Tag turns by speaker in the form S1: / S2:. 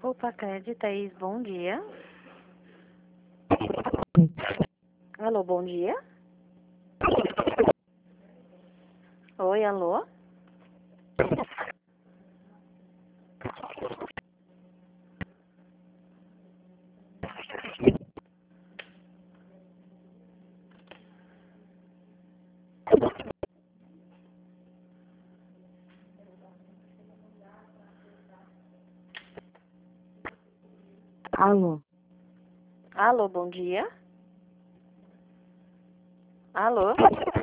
S1: Copacred, Thaís, bom dia. Alô, bom dia. Oi, alô.
S2: Alô,
S1: Alô, bom dia. Alô.